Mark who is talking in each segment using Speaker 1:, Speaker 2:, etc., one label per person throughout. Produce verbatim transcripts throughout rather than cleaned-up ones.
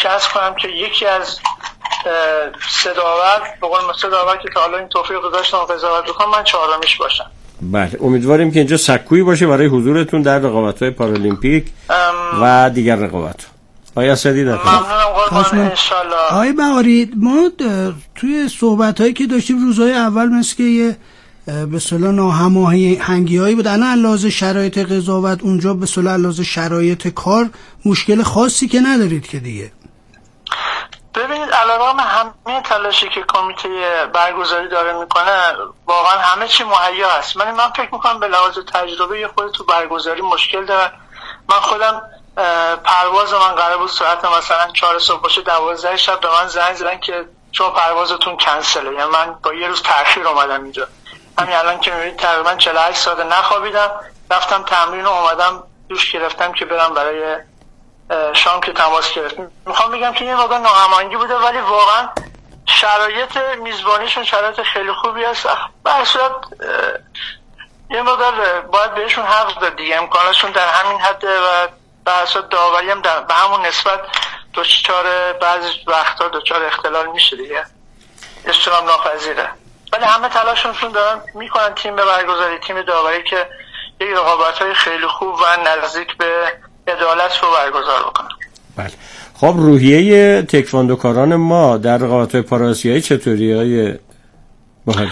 Speaker 1: که عرض کنم که یکی از سه داور به قول سه داور که تا حالا این توفیق رو داشتم قضاوت بکنم من چهارمیش باشم.
Speaker 2: بله امیدواریم که اینجا سکویی باشه برای حضورتون در رقابت‌های پارالیمپیک و دیگر رقابت‌ها. آقای اسدی در
Speaker 1: ممنونم قربان انشالله.
Speaker 3: آقای بهاری ما توی صحبت‌هایی که داشتیم روزهای اول مثل که یه به اصطلاح ناهماهنگی‌هایی بود، الان لحاظ شرایط قضاوت اونجا به اصطلاح لحاظ شرایط کار مشکل خاصی که ندارید که دیگه؟
Speaker 1: ببینید علیرغم همه تلاشی که کمیته برگزاری داره میکنه واقعا همه چی مهیا هست. من من فکر میکنم به لحاظ تجربه یه خود تو برگزاری مشکل دارن. من خودم پرواز من قرار بود ساعت مثلا چهار صبح باشه، دوازده شب به من زنگ زدن که شما پروازتون کنسله. یعنی من با یه روز تأخیر اومدم اینجا. همین الان که میبینید تقریبا چهل و هشت ساعت نخوابیدم، رفتم تمرین و اومدم دوش گرفتم که برم برای شام که تماس گرفتیم. میخوام بگم که یه مقدار ناهماهنگی بوده ولی واقعا شرایط میزبانیشون شرایط خیلی خوبی هست. به هر صورت یه مقدار باید بهشون حق داد دیگه، امکانشون در همین حده و به هر صورت داوری هم به همون نسبت دچار بعضی وقتا دچار اختلال میشه دیگه، اجتناب ناپذیره. ولی همه تلاششون دارن میکنن تیم به برگزاری تیم داوری که یک رقابت‌های خیلی خوب و نزدیک به عدالت رو برگزار بکنن.
Speaker 2: بله خب روحیه تکواندوکاران ما در رقابت‌های پاراسیایی چطوریه های بهاری؟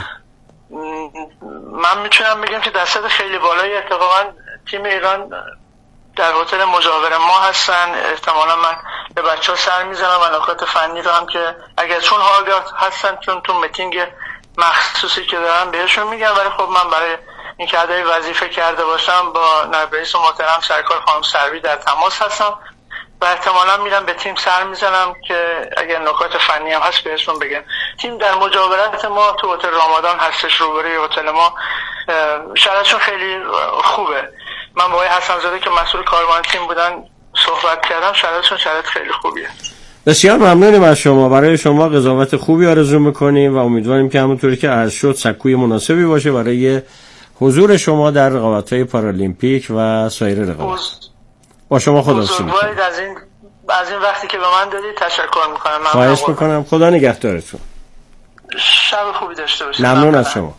Speaker 1: من میتونم بگم که درصد خیلی بالایی اتفاقا تیم ایران در هتل مجاور ما هستن. احتمالا من به بچه‌ها سر میزنم و نکات فنی رو هم که اگر چون آگاه هستن چون تو میتینگ مخصوصی که دارن بهشون میگم، ولی خب من برای این که ادای وظیفه کرده باشم با نایب رئیس محترم سرکار خانم سروی در تماس هستم و احتمالا میرم به تیم سر میزنم که اگر نکات فنی هم هست بهشون بگم. تیم در مجاورت ما تو هتل رامادان هستش، روبروی هتل ما، شرایطشون خیلی خوبه. من با آقای حسن زاده که مسئول کاروان تیم بودن صحبت کردم، شرایطشون شرایط خیلی خوبیه.
Speaker 2: بسیار ممنونیم از شما. برای شما قضاوت خوبی آرزو میکنیم و امیدواریم که همونطوری که عرض شد سکوی مناسبی باشه برای حضور شما در رقابت‌های پارالیمپیک و سایر رقابت. با شما خداحافظی میکنم.
Speaker 1: از این از این وقتی که به من دادید تشکر میکنم.
Speaker 2: خواهش میکنم. خدا نگهدارتون.
Speaker 1: شب خوبی داشته باشید.
Speaker 2: ممنون از شما.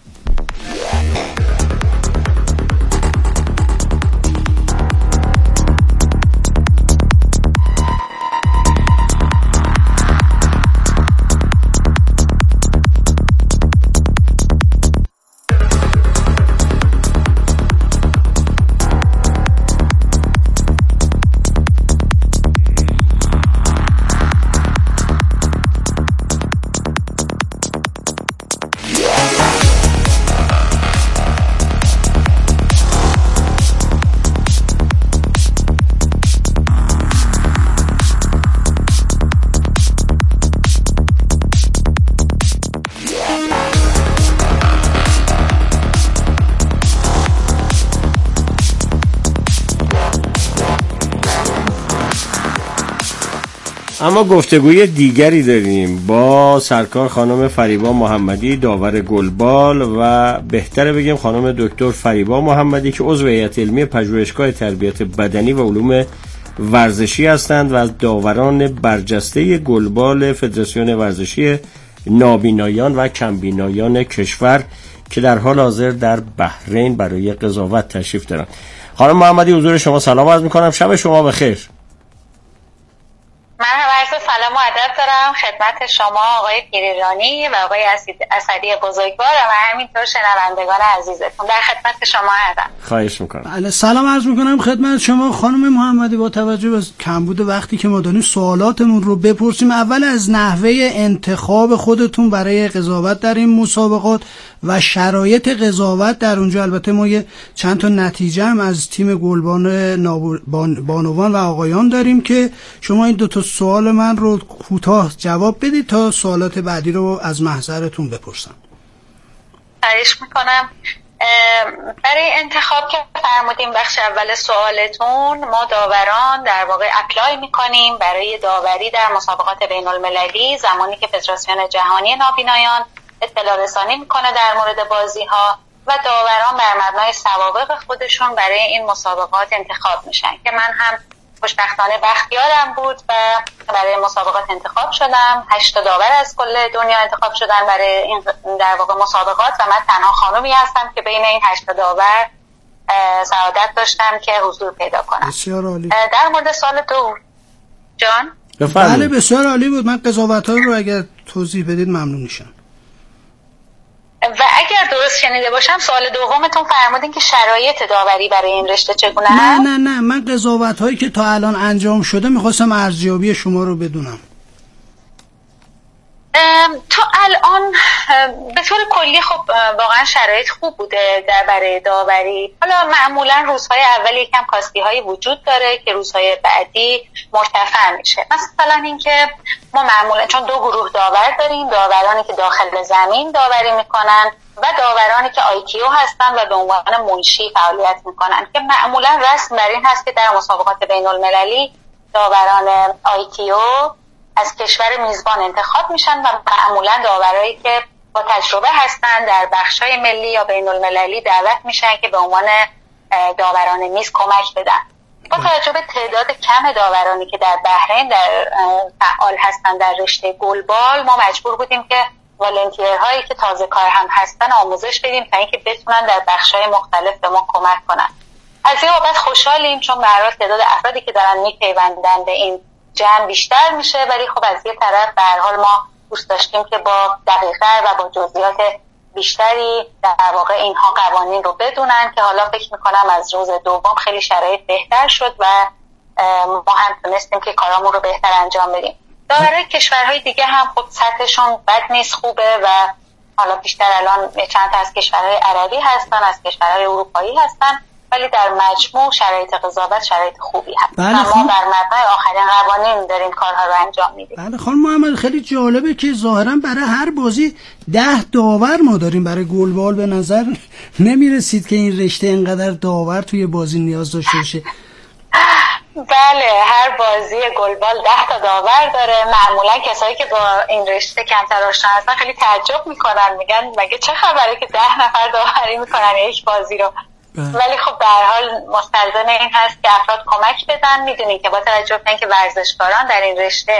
Speaker 2: اما گفتگوی دیگری داریم با سرکار خانم فریبا محمدی، داور گلبال، و بهتره بگیم خانم دکتر فریبا محمدی که عضو هیئت علمی پژوهشگاه تربیت بدنی و علوم ورزشی هستند و از داوران برجسته گلبال فدراسیون ورزشی نابینایان و کمبینایان کشور که در حال حاضر در بحرین برای قضاوت تشریف دارند. خانم محمدی حضور شما سلام عرض می‌کنم. شب شما بخیر.
Speaker 4: من هم عرض سلام و ادب دارم خدمت شما آقای پیریجانی و آقای اسدی بزرگوار و همینطور شنوندگان عزیزتون. در خدمت شما هستم.
Speaker 2: خواهش میکنم.
Speaker 3: بله سلام عرض میکنم خدمت شما خانم محمدی. با توجه به کمبود وقتی که ما داریم سوالاتمون رو بپرسیم. اول از نحوه انتخاب خودتون برای قضاوت در این مسابقات و شرایط قضاوت در اونجا. البته ما یه چند تا نتیجه هم از تیم گلبان بانوان و آقایان داریم که شما این دو تا سوال من رو کوتاه جواب بدید تا سوالات بعدی رو از محضرتون بپرسم.
Speaker 4: خواهش میکنم. برای انتخاب که فرمودیم بخش اول سوالتون، ما داوران در واقع اپلای میکنیم برای داوری در مسابقات بین المللی زمانی که فدراسیون جهانی نابینایان اطلاع رسانی میکنه در مورد بازی ها و داوران بر مبنای سوابق خودشون برای این مسابقات انتخاب میشن که من هم خوشبختانه بختیارم بود و برای مسابقات انتخاب شدم. هشت تا داور از کل دنیا انتخاب شدن برای این در واقع مسابقات و من تنها خانومی هستم که بین این هشت تا داور سعادت داشتم که حضور پیدا کنم.
Speaker 3: بسیار عالی.
Speaker 4: در مورد سال دو جان
Speaker 3: بله بسیار عالی بود. من قضاوت‌ها رو اگر توضیح بدید ممنون میشم.
Speaker 4: و اگر درست شنیده باشم سوال دومتون فرمودین که شرایط داوری برای این رشته چگونه است؟
Speaker 3: نه نه نه من قضاوت هایی که تا الان انجام شده میخواستم ارزیابی شما رو بدونم.
Speaker 4: تو الان به طور کلی خب واقعا شرایط خوب بوده در برای داوری. حالا معمولا روزهای اول یکم کاستی هایی وجود داره که روزهای بعدی مرتفع میشه. مثلا اینکه ما معمولا چون دو گروه داور داریم، داورانی که داخل زمین داوری میکنن و داورانی که آیتیو هستن و به عنوان منشی فعالیت میکنن که معمولا رسم بر این هست که در مسابقات بین المللی داوران آیتیو از کشور میزبان انتخاب میشن و معمولا داورایی که با تجربه هستن در بخشای ملی یا بین المللی دعوت میشن که به عنوان داوران میز کمک بدن. با توجه به تعداد کم داورانی که در بحرین در فعال هستن در رشته گلبال، ما مجبور بودیم که والنتیرهایی که تازه کار هم هستن آموزش بدیم تا اینکه بتونن در بخشای مختلف به ما کمک کنن. از این بابت خوشحالیم چون به هر حال تعداد افرادی که دارن میپیوندن به این جمع بیشتر میشه، ولی خب از یه طرف به هر حال ما دوست داشتیم که با دقیق‌تر و با جزئیات بیشتری در واقع اینها قوانین رو بدونن که حالا فکر میکنم از روز دوم خیلی شرایط بهتر شد و ما هم تونستیم که کارامون رو بهتر انجام بدیم. داورای کشورهای دیگه هم خب سطحشون بد نیست، خوبه و حالا بیشتر الان چند تا از کشورهای عربی هستن، از کشورهای اروپایی هستن، ولی در مجموع شرایط قضاوت شرایط خوبی هست.
Speaker 3: بله
Speaker 4: ما در مبنای آخرین قوانین داریم کارها رو انجام میدیم.
Speaker 3: بله خانم محمد، خیلی جالبه که ظاهرا برای هر بازی ده داور ما داریم. برای گلبال به نظر نمیرسید که این رشته اینقدر داور توی بازی نیاز داشته باشه.
Speaker 4: بله هر بازی گلبال ده تا داور داره. معمولا کسایی که با این رشته کمتر آشنا هستن خیلی تعجب میکنن، میگن مگه چه خبره که ده نفر داوری میکنن یک بازی رو. ولی خب به هر حال مستلزم این هست که افراد کمک بدن. میدونید که با توجه به اینکه ورزشکاران در این رشته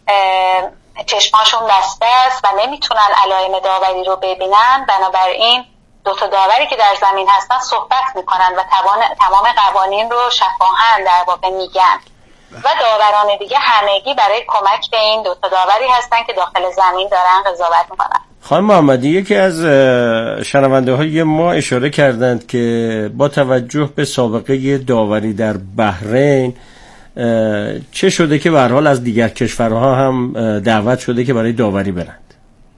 Speaker 4: چشماشون بسته است و نمیتونن علائم داوری رو ببینن، بنابراین دو تا داوری که در زمین هستن صحبت میکنن و تمام قوانین رو شفاهن در واقع میگن و داوران دیگه همگی برای کمک به این دو تا داوری هستن که داخل زمین دارن قضاوت میکنن.
Speaker 2: خانم محمدی، یکی از شنونده های ما اشاره کردند که با توجه به سابقه داوری در بحرین چه شده که به هر حال از دیگر کشورها هم دعوت شده که برای داوری برند.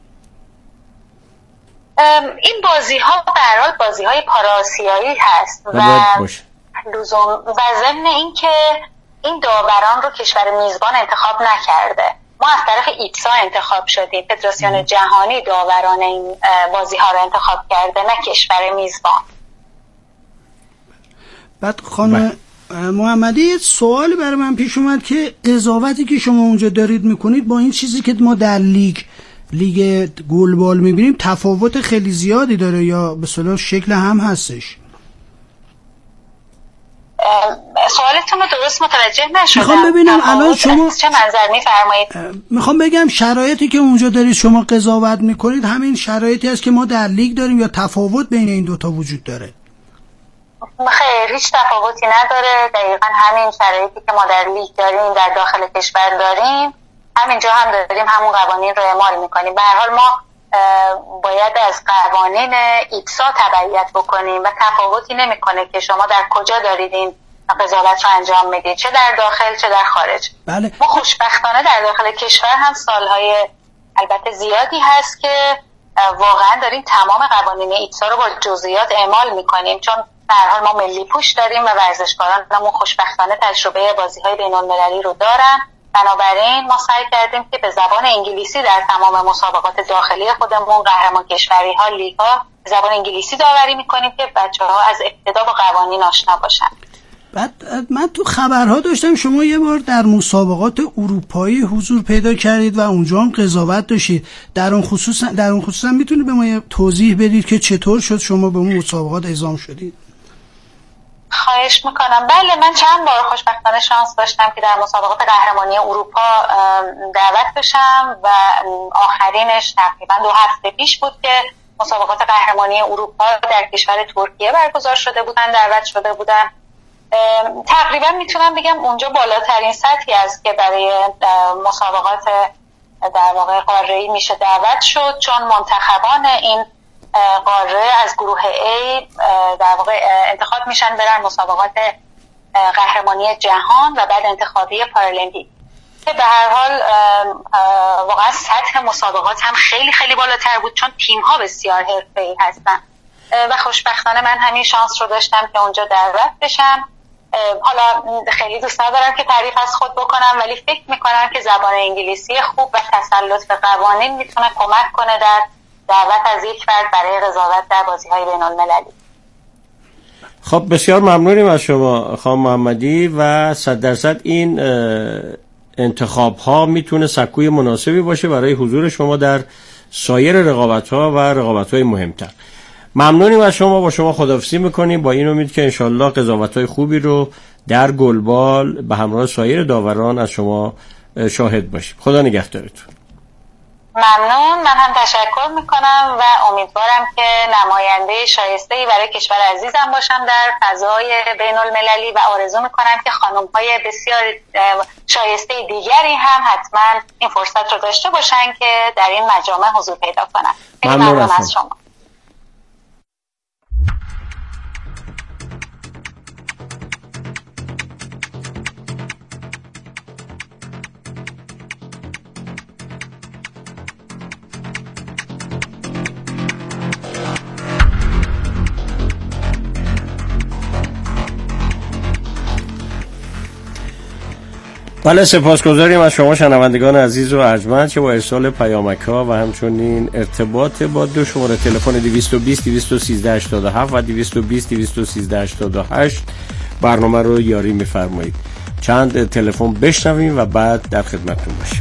Speaker 4: این بازی ها به هر حال بازی های پاراسیایی هست و لزوم و ضمن این که این داوران رو کشور میزبان انتخاب نکرده. ما از طرف ایتسا انتخاب شدیم، فدراسیون جهانی داوران این بازی ها رو انتخاب کرده، نه کشور میزبان.
Speaker 3: بعد خانم محمدی سوالی برای من پیش اومد که قضاوتی که شما اونجا دارید میکنید با این چیزی که ما در لیگ لیگ گلبال میبینیم تفاوت خیلی زیادی داره یا به اصطلاح شکل هم هستش؟
Speaker 4: سوالتون رو درست متوجه نشدم.
Speaker 3: میخوام ببینم الان شما
Speaker 4: چه منظر میفرمایید؟
Speaker 3: میخوام بگم شرایطی که اونجا دارید شما قضاوت میکنید همین شرایطی است که ما در لیگ داریم یا تفاوت بین این دوتا وجود داره؟
Speaker 4: خیر، هیچ تفاوتی نداره. دقیقا همین شرایطی که ما در لیگ داریم در داخل کشور داریم همینجا هم داریم، همون قوانین رو اعمال میکنیم. به هر حال ما باید از قوانین ایتسا تبعیت بکنیم و تفاوتی نمیکنه که شما در کجا دارید این قضاوت رو انجام میدید، چه در داخل چه در خارج.
Speaker 3: بله.
Speaker 4: ما خوشبختانه در داخل کشور هم سالهای البته زیادی هست که واقعا داریم تمام قوانین ایتسا رو با جزئیات اعمال میکنیم، چون به هر حال ما ملی پوش داریم و ورزشکارانمون خوشبختانه تجربه بازی‌های بین‌المللی رو دارن. بنابراین ما سعی کردیم که به زبان انگلیسی در تمام مسابقات داخلی خودمون، قهرمان کشوری ها، لیگ ها، زبان انگلیسی داوری میکنیم که بچه‌ها از ابتدا با قوانین آشنا باشن.
Speaker 3: بعد من تو خبرها داشتم شما یه بار در مسابقات اروپایی حضور پیدا کردید و اونجا هم قضاوت داشتید. در اون خصوص در اون خصوصا میتونید به ما توضیح بدید که چطور شد شما به اون مسابقات اعزام شدید؟
Speaker 4: خواهش میکنم. بله، من چند بار خوشبختانه شانس داشتم که در مسابقات قهرمانی اروپا دعوت بشم و آخرینش تقریبا دو هفته پیش بود که مسابقات قهرمانی اروپا در کشور ترکیه برگزار شده بودن، دعوت شده بودم. تقریبا میتونم بگم اونجا بالاترین سطحی است که برای مسابقات در واقع قاره‌ای میشه دعوت شد، چون منتخبان این قاره از گروه A در واقع انتخاب میشن برن مسابقات قهرمانی جهان و بعد انتخابی پارالمپیک که به هر حال واقعا سطح مسابقات هم خیلی خیلی بالاتر بود، چون تیم ها بسیار حرفه‌ای هستن و خوشبختانه من همین شانس رو داشتم که اونجا دعوت بشم. حالا خیلی دوست ندارم که تعریف از خود بکنم، ولی فکر میکنم که زبان انگلیسی خوب و تسلط به قوانین میتونه کمک کنه در دعوت از یک فرد برای قضاوت در بازی‌های بین‌المللی.
Speaker 2: خب بسیار ممنونیم از شما خانم محمدی و صد درصد این انتخاب ها میتونه سکوی مناسبی باشه برای حضور شما در سایر رقابت ها و رقابت های مهمتر. ممنونیم از شما، با شما خداحافظی میکنیم با این امید که انشالله قضاوت های خوبی رو در گلبال به همراه سایر داوران از شما شاهد باشیم. خدا نگهدارتون.
Speaker 4: ممنون، من هم تشکر میکنم و امیدوارم که نماینده شایسته‌ای برای کشور عزیزم باشم در فضای بین المللی و آرزو میکنم که خانم‌های بسیار شایسته دیگری هم حتما این فرصت رو داشته باشن که در این مجامع حضور پیدا کنن.
Speaker 2: ممنون,
Speaker 4: ممنون از شما.
Speaker 2: بله، سپاسگزاریم از شما شنوندگان عزیز و ارجمند که با ارسال پیامک‌ها و همچنین ارتباط با دو شماره تلفن دویست و بیست دویست و سیزده هشتاد و هفت و دویست و بیست دویست و سیزده هشتاد و هشت برنامه رو یاری می‌فرمایید. چند تلفن بشنویم و بعد در خدمتتون باشیم.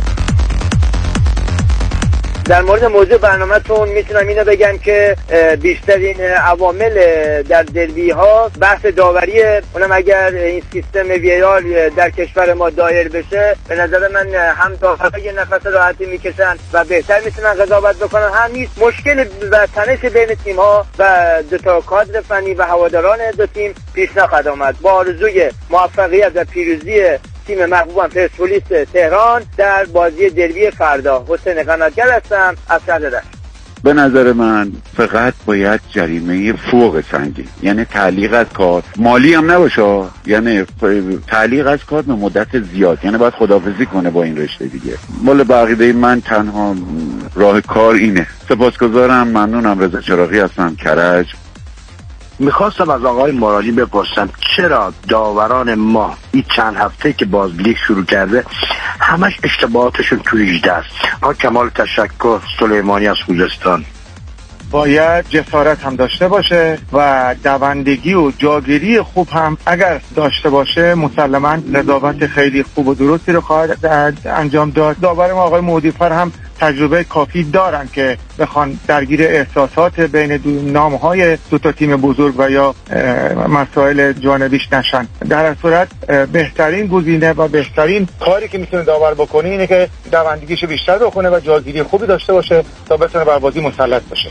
Speaker 5: در مورد موضوع برنامه‌تون میتونم اینو بگم که بیشترین عوامل در دربی ها بحث داوریه. اونم اگر این سیستم وی آر در کشور ما دایر بشه، به نظر من هم داورها یه نفس راحتی میکشن و بهتر میتونن قضاوت بکنن، هم نیست مشکل و تنش بین تیم ها و دو تا کادر فنی و هواداران دو تیم پیش نخواهد آمد. با آرزوی موفقیت و پیروزی تیم محبوبم پرسپولیس تهران در بازی دربی فردا. حسین قناتگر هستم از شهر.
Speaker 6: به نظر من فقط باید جریمه فوق سنگین، یعنی تعلیق از کار، مالی هم نباشه، یعنی تعلیق از کار به مدت زیاد، یعنی باید خداحافظی کنه با این رشته دیگه. مال بقیده من تنها راه کار اینه. سپاسگزارم، ممنونم. رضا چراغی هستم، کرج.
Speaker 7: میخواستم از آقای مرالی بپرسم چرا داوران ما این چند هفته که باز لیگ شروع کرده همش اشتباهاتشون تو هجده است. آقا کمال تشکر، سلیمانی از خوزستان.
Speaker 8: باید جسارت هم داشته باشه و دوندگی و جاگیری خوب هم اگر داشته باشه مسلماً قضاوت خیلی خوب و درستی رو خواهد انجام داد. داور ما آقای مودیفر هم تجربه کافی دارن که بخوان درگیر احساسات بین دو نامهای دو تا تیم بزرگ و یا مسائل جانبیش نشن. در صورت بهترین گزینه و بهترین کاری که میتونه داور بکنه اینه که دوندگیشو بیشتر بکنه و جاگیری خوبی داشته باشه تا بتونه بر بازی مسلط بشه.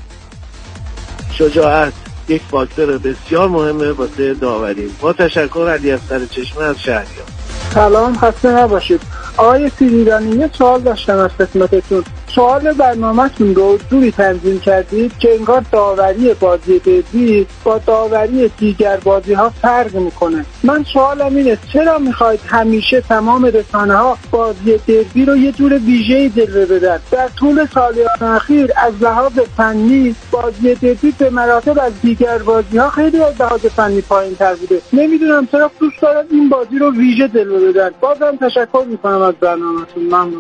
Speaker 9: شجاعت یک فاکتور بسیار مهمه واسه داوری. با تشکر، علی افسر چشمه از شهریار.
Speaker 10: سلام، خسته نباشید. آقای سیریدانی، یه سوال داشتم از خدمتتون. سوال برنامه‌تون رو جوری تنظیم کردید که انگار داوری بازی دربی با داوری دیگر بازی‌ها فرق می‌کنه. من سوالم اینه چرا می‌خواید همیشه تمام رسانه‌ها بازی دربی رو یه جور ویژه‌ای جلوه بدن؟ در طول سالیان اخیر از لحاظ فنی بازی دربی به مراتب از دیگر بازی‌ها خیلی از لحاظ فنی پایین‌تر بوده. نمی‌دونم چرا دوست دارن این بازی رو ویژه جلوه بدن. بازم تشکر می‌کنم از برنامه‌تون. ممنون.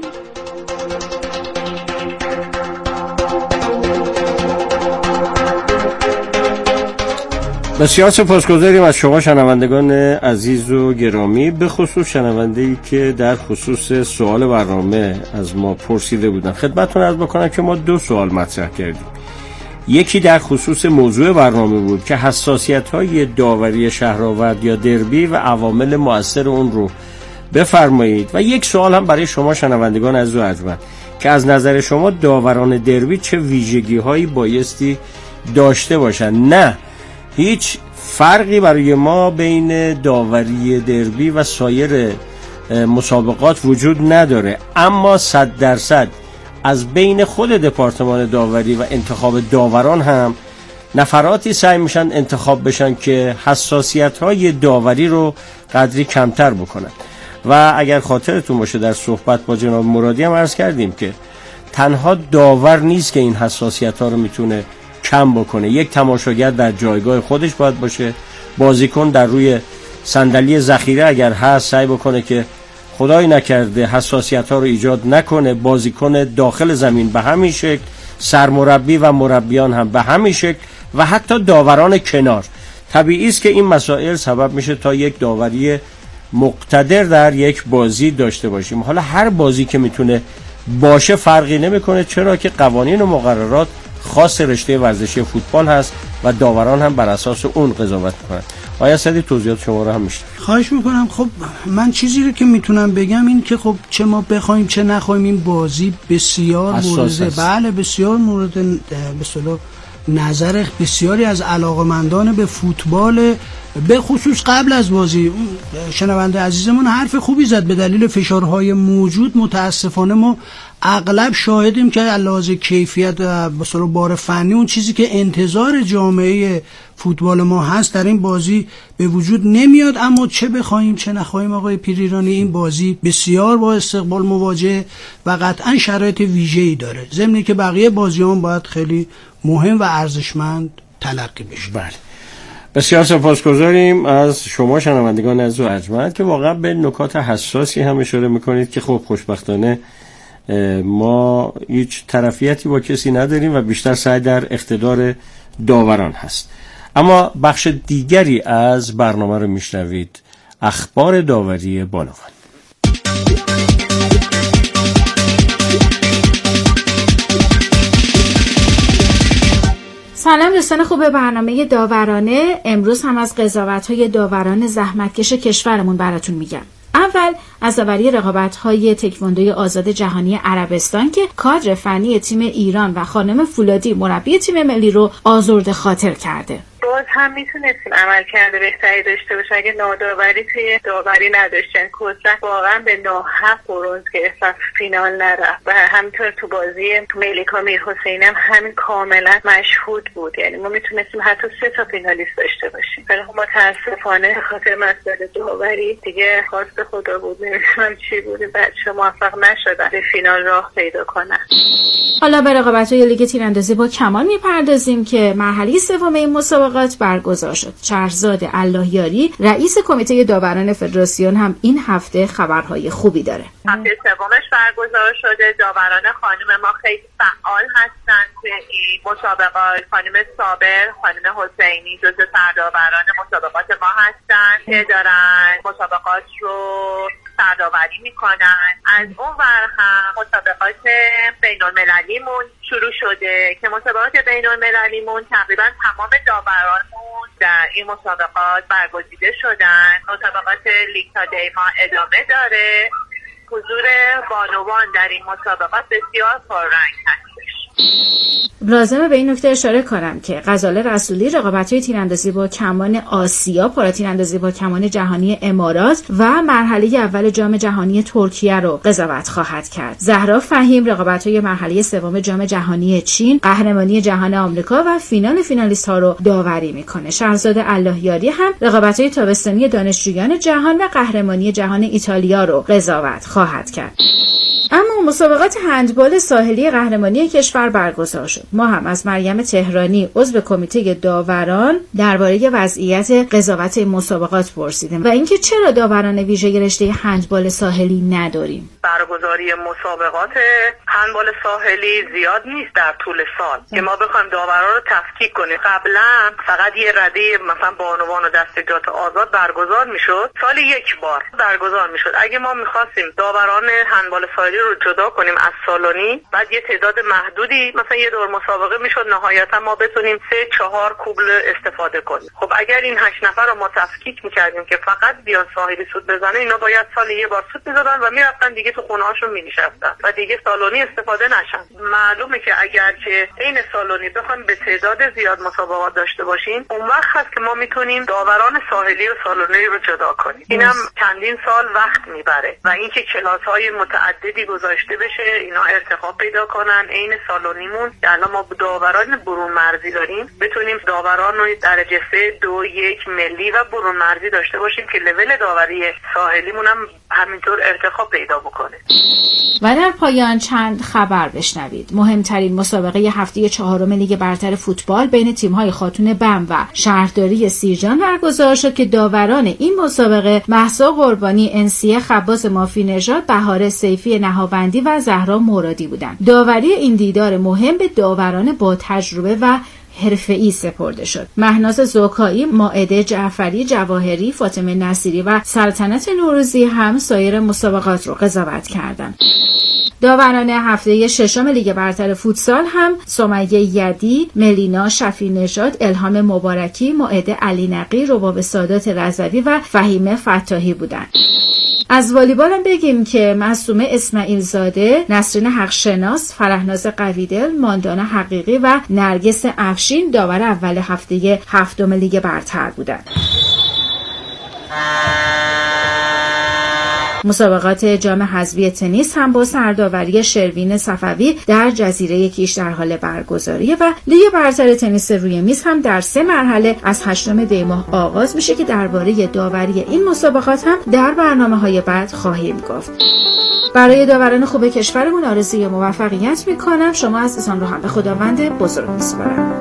Speaker 2: بسیار سپاسگزاریم از شما شنوندگان عزیز و گرامی، به خصوص شنونده‌ای که در خصوص سوال برنامه از ما پرسیده بودن. خدمتتون عرض بکنم که ما دو سوال مطرح کردیم. یکی در خصوص موضوع برنامه بود که حساسیت‌های داوری شهرآورد یا دربی و عوامل مؤثر اون رو بفرمایید. و یک سوال هم برای شما شنوندگان عزیز و ارجمند که از نظر شما داوران دربی چه ویژگی‌هایی بایستی داشته باشن؟ نه، هیچ فرقی برای ما بین داوری دربی و سایر مسابقات وجود نداره، اما صد درصد از بین خود دپارتمان داوری و انتخاب داوران هم نفراتی سعی میشن انتخاب بشن که حساسیت‌های داوری رو قدری کمتر بکنن. و اگر خاطرتون باشه در صحبت با جناب مرادی هم عرض کردیم که تنها داور نیست که این حساسیت‌ها رو میتونه کم بکنه، یک تماشاگر در جایگاه خودش باید باشه، بازیکن در روی صندلی ذخیره اگر هست سعی بکنه که خدای نکرده حساسیت‌ها رو ایجاد نکنه، بازیکن داخل زمین به همین شکل، سرمربی و مربیان هم به همین شکل و حتی داوران کنار. طبیعی است که این مسائل سبب میشه تا یک داوری مقتدر در یک بازی داشته باشیم. حالا هر بازی که میتونه باشه فرقی نمیکنه، چرا که قوانین و مقررات خاص رشته ورزشی فوتبال هست و داوران هم بر اساس اون قضاوت میکنن. آیا سعدی توضیحات شما رو هم میشه؟
Speaker 3: خواهش میکنم. خب من چیزی رو که میتونم بگم این که خب چه ما بخوایم چه نخوایم این بازی بسیار مورد بله بسیار مورد به اصطلاح نظر بسیاری از علاقمندان به فوتبال، به خصوص قبل از بازی. شنونده عزیزمون حرف خوبی زد. به دلیل فشارهای موجود متاسفانه ما اغلب شاهدیم که علاوه کیفیت و به اصطلاح بار فنی اون چیزی که انتظار جامعه فوتبال ما هست در این بازی به وجود نمیاد. اما چه بخوایم چه نخوایم آقای پیریرانی این بازی بسیار با استقبال مواجه و قطعا شرایط ویژه‌ای داره، ضمن که بقیه بازی‌ها باید خیلی مهم و ارزشمند تلقی بشه.
Speaker 2: بله، بسیار سپاسگزاریم از شما شنوندگان عزیز و ارجمند که واقعا به نکات حساسی هم اشاره میکنید که خب خوشبختانه ما هیچ طرفیتی با کسی نداریم و بیشتر سعی در اقتدار داوران هست. اما بخش دیگری از برنامه رو میشنوید، اخبار داوری بانوان.
Speaker 11: سلام دوستان خوب برنامه داورانه. امروز هم از قضاوت‌های داوران زحمتکش کشورمون براتون میگم. اول از داوری رقابت‌های تکواندوی آزاد جهانی عربستان که کادر فنی تیم ایران و خانم فولادی مربی تیم ملی رو آزرده خاطر کرده.
Speaker 12: باز هم میتونستیم عمل کرده بهتری داشته باشه اگه ناداوری توی داوری نداشتن. کلا واقعا به ناحق برنز گرفت و فینال نرفت و همینطور تو بازی ملیکا میرحسین هم همین کاملا مشهود بود. یعنی ما میتونستیم حتی سه تا فینالیست داشته باشیم، ولی متاسفانه به خاطر مسئله داوری دیگه خواست خدا بود، نمیدونم چی بود، بچه موفق نشدن به فینال راه پیدا کنن.
Speaker 11: حالا به رقابت‌های لیگ تیراندازی با کمال میپردازیم که مرحله سوم این مسابقات برگزار شد. شهرزاد اللهیاری رئیس کمیته داوران فدراسیون هم این هفته خبرهای خوبی داره.
Speaker 12: هفته سومش برگزار شده. داوران خانم ما خیلی فعال هستن توی این مسابقات. خانم صابر، خانم حسینی جزو سرداوران مسابقات ما هستن که دارن مسابقات رو سرداوری میکنن. از اون ور هم مسابقات بین المللیمون شروع شده که مسابقات بین المللیمون تقریبا تمام داورانمون در این مسابقات برگزیده شدن. مسابقات لیگ تا دی ما ادامه داره. حضور بانوان در این مسابقات بسیار پررنگ هستش.
Speaker 11: لازمه به این نکته اشاره کنم که غزاله رسولی رقابت‌های تیراندازی با کمان آسیا، پارا تیراندازی با کمان جهانی امارات و مرحله اول جام جهانی ترکیه رو قضاوت خواهد کرد. زهرا فهیم رقابت‌های مرحله سوم جام جهانی چین، قهرمانی جهان آمریکا و فینال فینالیست‌ها رو داوری میکنه. شهرزاد اللهیاری هم رقابت‌های تابستانی دانشجویان جهان و قهرمانی جهان ایتالیا رو قضاوت خواهد کرد. اما مسابقات هندبال ساحلی قهرمانی کشور برگزار شد. ما هم از مریم تهرانی عضو کمیته داوران درباره وضعیت قضاوت این مسابقات پرسیدیم و اینکه چرا داوران ویژه رشته هندبال ساحلی نداریم.
Speaker 12: برگزاری مسابقات هندبال ساحلی زیاد نیست در طول سال که ما بخوایم داوران رو تفکیک کنیم. قبلا فقط یه رده مثلا بانوان و دستجات آزاد برگزار میشد، سال یک بار برگزار میشد. اگه ما میخواستیم داوران هندبال ساحلی ساحلی رو جدا کنیم از سالنی، بعد یه تعداد محدودی مثلا یه دور مسابقه میشد نهایتا ما بتونیم سه چهار کوبل استفاده کنیم. خب اگر این هشت نفر رو ما تفکیک میکردیم که فقط بیان ساحلی سود بزنه، اینا باید سال یه بار سود میزدن و میرفتن دیگه تو خونه هاشون مینشستن و دیگه سالنی استفاده نشن. معلومه که اگر که این سالنی بخوایم به تعداد زیاد مسابقات داشته باشیم، اون وقت هست که ما میتونیم داوران ساحلی و سالنی رو جدا کنیم. اینم چندین سال وقت میبره و اینکه کلاس‌های متعددی گذاشته بشه، اینا ارتقا پیدا کنن عین سالنیمون که الان ما داوران برون مرزی داریم، بتونیم داوران رو درجه سه دو یک ملی و برون مرزی داشته باشیم که لول داوری ساحلیمون هم همینطور ارتقا پیدا بکنه.
Speaker 11: و در پایان چند خبر بشنوید. مهمترین مسابقه هفته چهارم لیگ برتر فوتبال بین تیم‌های خاتون بم و شهرداری سیرجان برگزار شد که داوران این مسابقه مهسا قربانی، انسیه خباز مافی نژاد، بهار سیفی نهابندی و زهرا مرادی بودند. داوری این دیدار مهم به داوران با تجربه و حرفه‌ای سپرده شد. مهناز زوکایی، مائده جعفری، جواهری، فاطمه نصیری و سلطنت نوروزی هم سایر مسابقات رو قضاوت کردند. داوران هفته ششم لیگ برتر فوتسال هم سمیه یدی، ملینا شفیع نژاد، الهام مبارکی، مائده علی نقی، رباب سادات رضوی و فهیمه فتاحی بودند. از والیبال هم بگیم که معصومه اسماعیل زاده، نسرین حقشناس، فرهناز قویدل، ماندانا حقیقی و نرگس افشین داور اول هفته هفتم لیگ برتر بودند. مسابقات جام حذفی تنیس هم با سرداوری شروین صفوی در جزیره کیش در حال برگزاریه و لیگ برتر تنیس روی میز هم در سه مرحله از هشتم دی ماه آغاز میشه که درباره داوری این مسابقات هم در برنامه‌های بعد خواهیم گفت. برای داوران خوب کشورمون آرزوی موفقیت میکنم. شما عزیزان رو هم به خداوند بزرگ میسپارم.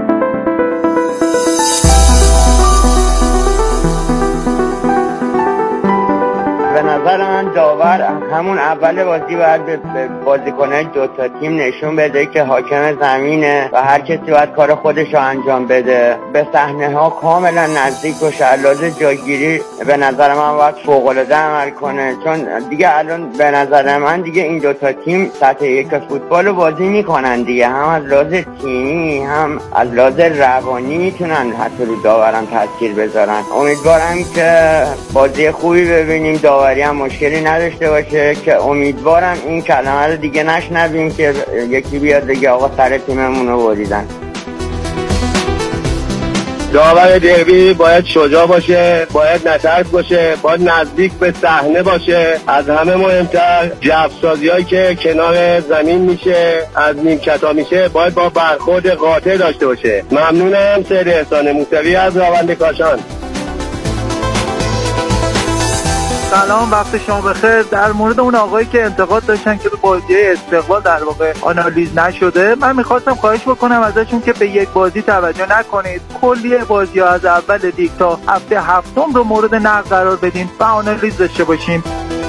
Speaker 5: به نظر من داور همون اول بازی باید به بازیکنان دو تا تیم نشون بده که حاکم زمینه و هر کسی باید کار خودش رو انجام بده. به صحنه ها کاملا نزدیک باشه. علاوه جاگیری به نظر من باید فوق العاده عمل کنه، چون دیگه الان به نظر من دیگه این دو تا تیم سطح یک فوتبال رو بازی میکنن دیگه، هم از لحاظ تیمی هم از لحاظ روانی میتونن حتی رو داوران تاثیر بذارن. امیدوارم که بازی خوبی ببینیم، داوری هم مشکلی نداشته باشه، که امیدوارم این کلمه رو دیگه نشنویم که یکی بیاد دیگه آقا سر تیممون رو بریدن.
Speaker 9: داور دربی باید شجاع باشه، باید نترس باشه، باید نزدیک به صحنه باشه. از همه مهمتر جفسازی‌هایی که کنار زمین میشه، از نیمکت‌ها میشه، باید با برخورد قاطع داشته باشه. ممنونم. سید احسان موسوی از راوند کاشان.
Speaker 10: سلام، وقت شما بخیر. در مورد اون آقایی که انتقاد داشتن که به بازی استقلال در واقع آنالیز نشده، من میخواستم خواهش بکنم ازشون که به یک بازی توجه نکنید، کلیه بازی‌ها از اول لیگ تا هفته هفتم رو مورد نقد قرار بدین و آنالیز داشته باشیم.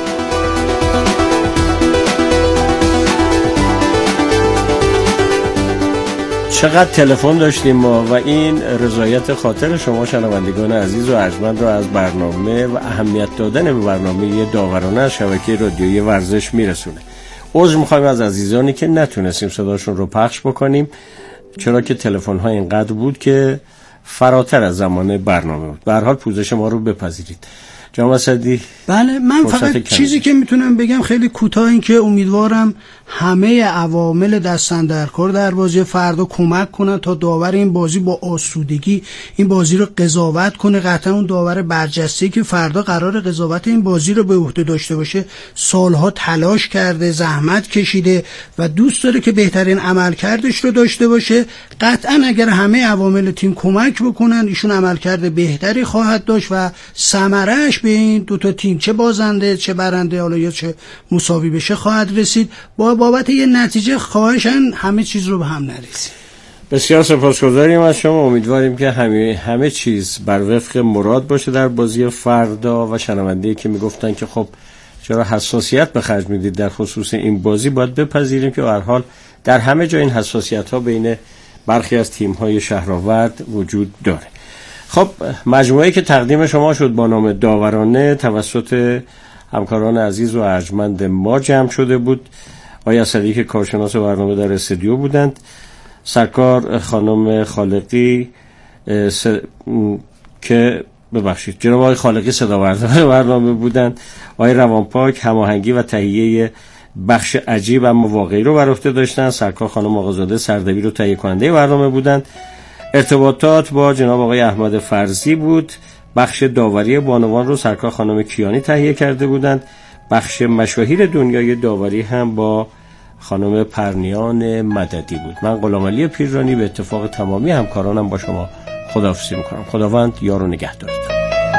Speaker 2: چقدر تلفن داشتیم ما و این رضایت خاطر شما شنوندگان عزیز و ارجمند را از برنامه و اهمیت دادن به برنامه داورانه از شبکه رادیویی ورزش میرسونه. عذر میخوایم از عزیزانی که نتونستیم صداشون رو پخش بکنیم، چرا که تلفن ها اینقدر بود که فراتر از زمان برنامه بود. به هر حال پوزش ما رو بپذیرید. جناب اسدی.
Speaker 3: بله، من فقط چیزی که میتونم بگم خیلی کوتاه این که امیدوارم همه عوامل دستن در کار در بازی فردا کمک کنن تا داور این بازی با آسودگی این بازی رو قضاوت کنه. قطعا اون داور برجسته که فردا قرار قضاوت این بازی رو به عهده داشته باشه سالها تلاش کرده، زحمت کشیده و دوست داره که بهترین عملکردش رو داشته باشه. قطعا اگر همه عوامل تیم کمک بکنن ایشون عملکرد بهتری خواهد داشت و ثمره‌اش به این دو تا تیم چه بازنده چه برنده حالا یا چه مساوی بشه خواهد رسید. با بابت یه نتیجه خواهشاً همه چیز رو به هم نریزید.
Speaker 2: بسیار سپاسگزاریم از شما. امیدواریم که همه همه چیز بر وفق مراد باشه در بازی فردا و شنونده‌ای که میگفتن که خب چرا حساسیت به خرج میدید در خصوص این بازی، باید بپذیریم که به هر حال در همه جا این حساسیت‌ها بین برخی از تیم‌های شهرآورد وجود داره. خب مجموعه‌ای که تقدیم شما شد با نام داورانه توسط همکاران عزیز و ارجمند ما جمع شده بود. آقای اسدی که کارشناس برنامه در استودیو بودند، سرکار خانم خالقی س... که ببخشید جناب آقای خالقی صداورده برنامه بودند، آقای روانپاک هماهنگی و تهیه بخش عجیب اما واقعی رو بر عهده داشتن، سرکار خانم آقازاده سردبیر و تهیه کننده برنامه بودند، ارتباطات با جناب آقای احمد فرزی بود، بخش داوری بانوان رو سرکار خانم کیانی تهیه کرده بودند، بخش مشاهیر دنیای داوری هم با خانم پرنیان مددی بود. من غلامعلی پیرانی به اتفاق تمامی همکارانم با شما خداحافظی میکنم. خداوند یار و نگهدارتون.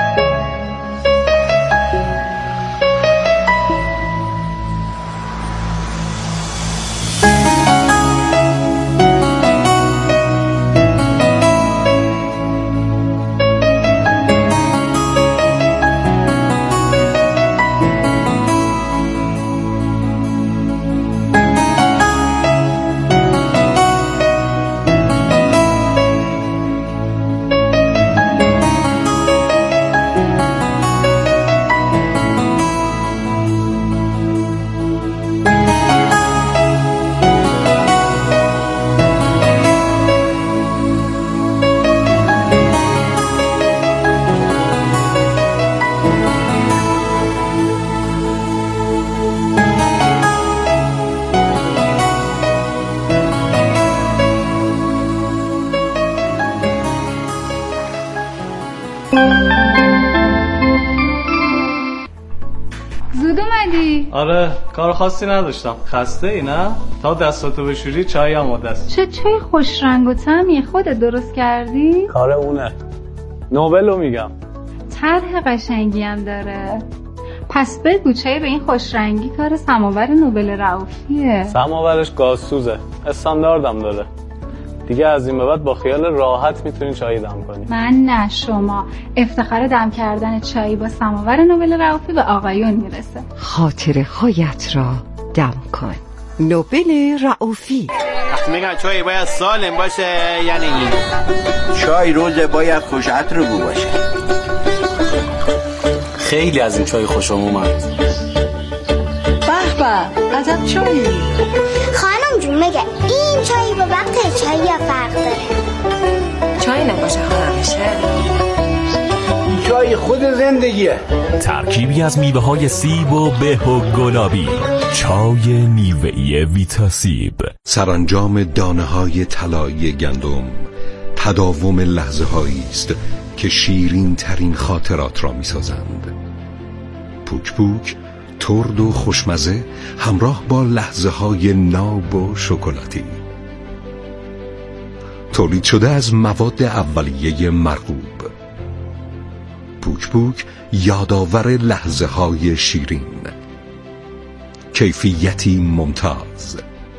Speaker 13: زود اومدی؟
Speaker 14: آره کار خاصی نداشتم. خسته ای نه؟ تا دستاتو بشوری چای هم آماده.
Speaker 13: چه چای خوش رنگ و طعمی خودت درست کردی؟
Speaker 14: کار اونه. نوبلو میگم.
Speaker 13: طرح قشنگی هم داره. پس بگو چای به این خوش رنگی کار سماور نوبل رئوفیه.
Speaker 14: سماورش گازسوزه. استانداردم داره. دیگه از این به بعد با خیال راحت میتونی چای دم کنی.
Speaker 13: من نه شما. افتخار دم کردن چای با سماور نوبل رئوفی به آقایون میرسه.
Speaker 15: خاطره هایت را دم کن. نوبل رئوفی.
Speaker 16: وقتی میگن چای باید سالم باشه یعنی این.
Speaker 17: چای روز باید خوش عطر بو باشه.
Speaker 18: خیلی از این چای خوشم اومد.
Speaker 15: به به عجب چایی.
Speaker 19: خانم جون مگه این چایی با وقت چایی یا فرق داره؟
Speaker 15: چای نباشه خانمشه.
Speaker 17: چای خود زندگیه.
Speaker 20: ترکیبی از میوه های سیب و به و گلابی. چای میوه‌ای ویتاسیب.
Speaker 21: سرانجام دانه های طلایی گندم تداوم لحظه هایی است که شیرین ترین خاطرات را می سازند. پوک پوک ترد و خوشمزه همراه با لحظه های ناب و شکلاتی، تولید شده از مواد اولیه مرغوب. پوک پوک یادآور لحظه های شیرین، کیفیتی ممتاز.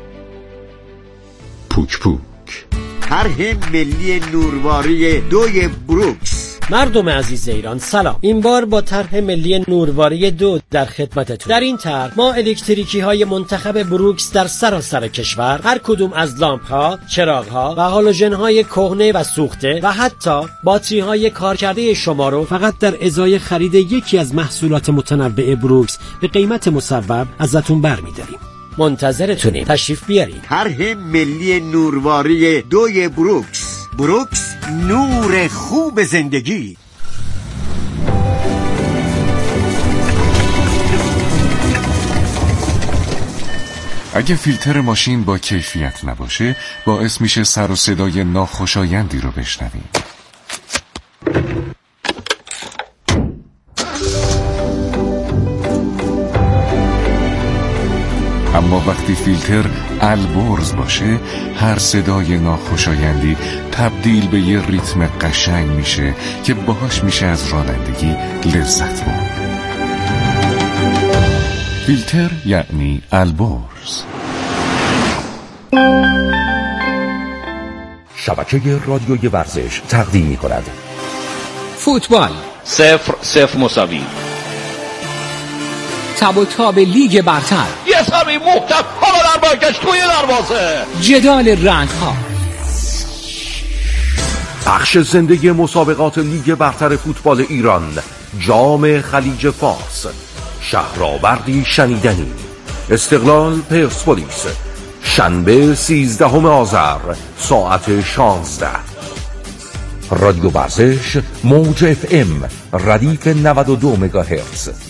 Speaker 21: پوک پوک.
Speaker 17: طرح ملی نورواری دوی بروکس.
Speaker 22: مردم عزیز ایران سلام. این بار با طرح ملی نورواری دو در خدمتتون. در این طرح ما الکتریکی های منتخب بروکس در سراسر کشور، هر کدوم از لامپ ها، چراغ ها و هالوژن های کهنه و سوخته و حتی باتری های کارکرده شما رو فقط در ازای خرید یکی از محصولات متنوع بروکس به قیمت مصوب ازتون برمی‌داریم. منتظرتونیم. تشریف بیارید.
Speaker 17: طرح ملی نورواری دوی بروکس. بروکس، نور خوب زندگی.
Speaker 23: اگه فیلتر ماشین با کیفیت نباشه باعث میشه سر و صدای ناخوشایندی رو بشنویم. اما وقتی فیلتر البرز باشه هر صدای ناخوشایندی تبدیل به یه ریتم قشنگ میشه که باهاش میشه از رانندگی لذت برد. فیلتر یعنی البرز.
Speaker 24: شبکه رادیوی ورزش تقدیم می‌کند
Speaker 25: فوتبال
Speaker 26: صفر صفر مساوی.
Speaker 25: تب و تاب لیگ برتر،
Speaker 26: یه سری محکم حالا در بایکش توی دروازه،
Speaker 25: جدال رنگ ها،
Speaker 24: پخش زنده مسابقات لیگ برتر فوتبال ایران، جام خلیج فارس، شهرآوردی شنیدنی. استقلال پرسپولیس، شنبه سیزدهم آذر ساعت شانزده. رادیو ورزش موج اف ام ردیف نود و دو مگاهرتز.